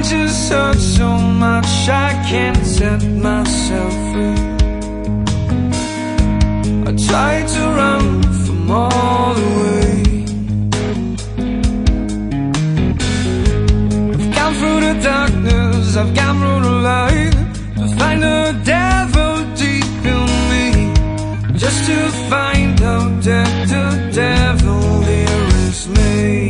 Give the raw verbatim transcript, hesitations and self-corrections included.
mind just hurts so much I can't set myself free. I try to run from all the way. I've gone through the darkness, I've gone through the light, to find the devil deep in me, just to find out that the devil here is me.